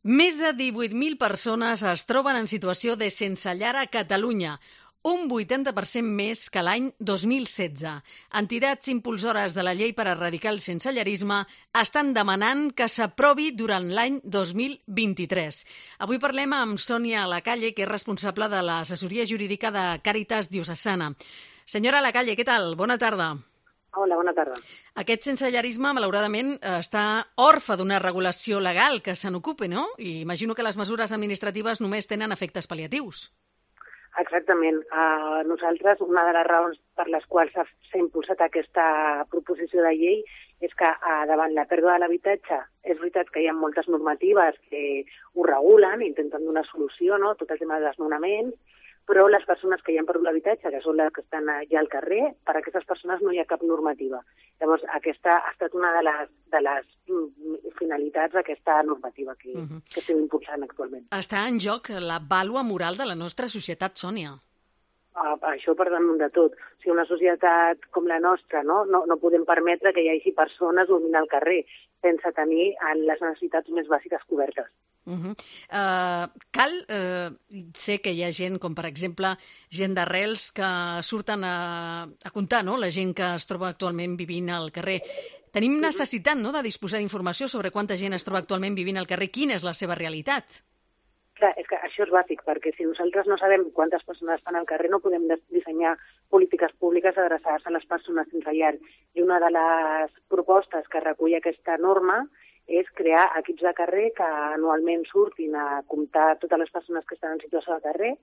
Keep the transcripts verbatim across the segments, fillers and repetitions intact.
Més de divuit mil persones es troben en situació de sense llar a Catalunya, un vuitanta per cent més que l'any dos mil setze. Entitats impulsores de la llei per erradicar el sensellarisme estan demanant que s'aprovi durant l'any dos mil vint-i-tres. Avui parlem amb Sònia Lacalle, que és responsable de l'assessoria jurídica de Càritas Diocesana. Senyora Lacalle, què tal? Bona tarda. Hola, bona tarda. Aquest sensellarisme, malauradament, està orfe d'una regulació legal que se n'ocupi, no? I imagino que les mesures administratives només tenen efectes pal·liatius. Exactament. Uh, nosaltres, una de les raons per les quals s'ha impulsat aquesta proposició de llei és que uh, davant la pèrdua de l'habitatge és veritat que hi ha moltes normatives que ho regulen, intenten donar solució, no? Tot el tema de desnonaments, però les persones que hi han perdut l'habitatge, que són les que estan ja al carrer, per a aquestes persones no hi ha cap normativa. Llavors, aquesta ha estat una de les, de les finalitats d'aquesta normativa que, uh-huh. que estem impulsant actualment. Està en joc la vàlua moral de la nostra societat, Sònia. Uh, això per damunt de tot. O sigui, una societat com la nostra, no? No, no podem permetre que hi hagi persones dormint al carrer sense tenir les necessitats més bàsiques cobertes. Uh-huh. Uh, cal, uh, sé que hi ha gent, com per exemple gent d'arrels que surten a, a comptar, no? La gent que es troba actualment vivint al carrer. Tenim necessitat, no?, de disposar d'informació sobre quanta gent es troba actualment vivint al carrer, quina és la seva realitat. Clar, és que això és bàsic, perquè si nosaltres no sabem quantes persones estan al carrer no podem dissenyar polítiques públiques adreçades a les persones sense llar. I una de les propostes que recull aquesta norma és crear equips de carrer que anualment surtin a comptar totes les persones que estan en situació de carrer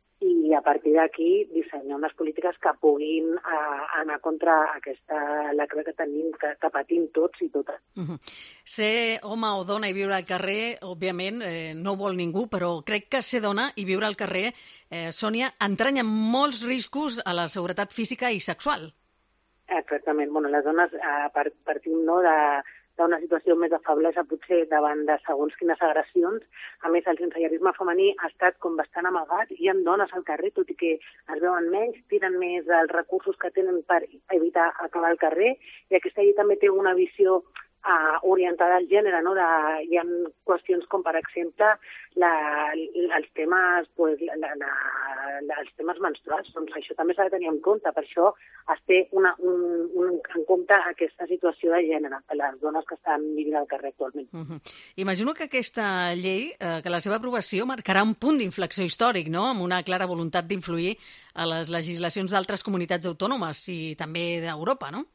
i a partir d'aquí dissenyar unes polítiques que puguin uh, anar contra aquesta lacra que tenim, que, que patim tots i totes. Uh-huh. Ser home o dona i viure al carrer, òbviament, eh, no vol ningú, però crec que ser dona i viure al carrer, eh, Sònia, entranya molts riscos a la seguretat física i sexual. Exactament. Bueno, les dones eh, partim no, de d'una situació més de feblesa potser davant de segons quines agressions. A més, el sensellarisme femení ha estat com bastant amagat. Hi ha dones al carrer, tot i que es veuen menys, tiren més dels recursos que tenen per evitar acabar al carrer, i aquesta llei també té una visió uh, orientada al gènere, no? De, hi ha qüestions com, per exemple, la, els temes pues, la, la, la, els temes menstruals. Doncs això també s'ha de tenir en compte. Per això es té una, un, un, en compte aquesta situació de gènere per les dones que estan vivint al carrer actualment. Uh-huh. Imagino que aquesta llei, eh, que la seva aprovació marcarà un punt d'inflexió històric, no?, amb una clara voluntat d'influir a les legislacions d'altres comunitats autònomes i també d'Europa, no?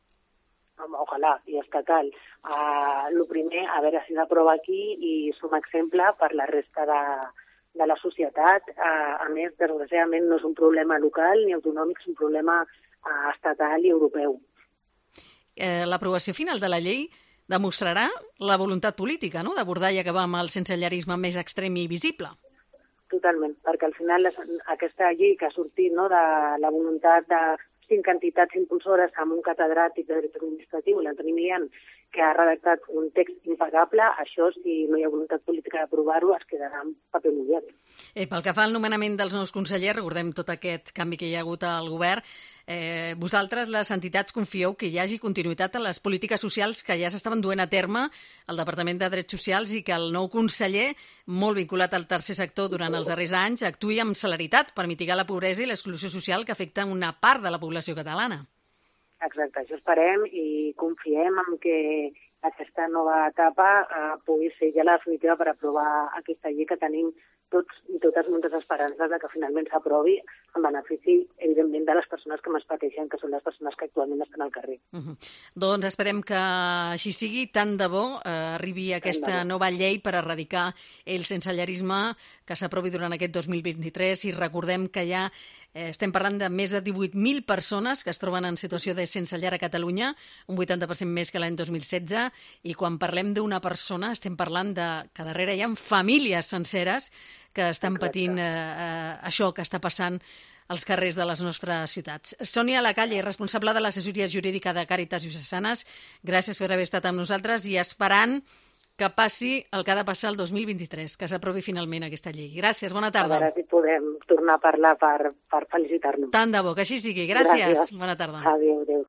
Ojalà, i estatal. Uh, el primer, a veure si s'aprova aquí i som exemple per la resta de, de la societat. Uh, a més, desgraciadament, no és un problema local ni autonòmic, és un problema uh, estatal i europeu. Eh, l'aprovació final de la llei demostrarà la voluntat política, no?, d'abordar i acabar amb el sensellarisme més extrem i visible. Totalment, perquè al final les, aquesta llei que ha sortit, no?, de la voluntat de cinc entitats impulsores amb un catedràtic de dret administratiu, l'Antoni Milian, que ha redactat un text impecable, això, si no hi ha voluntat política d'aprovar-ho, es quedarà en paper mullat. Eh, pel que fa al nomenament dels nous consellers, recordem tot aquest canvi que hi ha hagut al govern, eh, vosaltres, les entitats, confieu que hi hagi continuïtat a les polítiques socials que ja s'estaven duent a terme al Departament de Drets Socials i que el nou conseller, molt vinculat al tercer sector durant els darrers anys, actuï amb celeritat per mitigar la pobresa i l'exclusió social que afecta una part de la població catalana. Exacte, això esperem i confiem en que aquesta nova etapa eh, pugui ser ja la definitiva per aprovar aquesta llei que tenim tots i totes moltes esperances de que finalment s'aprovi en benefici, evidentment, de les persones que més pateixen, que són les persones que actualment estan al carrer. Uh-huh. Doncs esperem que així sigui. Tant de bo eh, arribi aquesta nova llei per erradicar el sensellarisme que s'aprovi durant aquest dos mil vint-i-tres i recordem que ja eh, estem parlant de més de divuit mil persones que es troben en situació de sense llar a Catalunya, un vuitanta per cent més que l'any dos mil setze, i quan parlem d'una persona estem parlant de que darrere hi ha famílies senceres que estan patint eh, eh, això que està passant als carrers de les nostres ciutats. Sònia Lacalle, responsable de l'assessoria jurídica de Càritas Diocesanes, gràcies per haver estat amb nosaltres i esperant que passi el que ha de passar el dos mil vint-i-tres, que s'aprovi finalment aquesta llei. Gràcies, bona tarda. A veure si podem tornar a parlar per, per felicitar-nos. Tant de bo, que així sigui. Gràcies, Gràcies. Bona tarda. Adéu, adéu.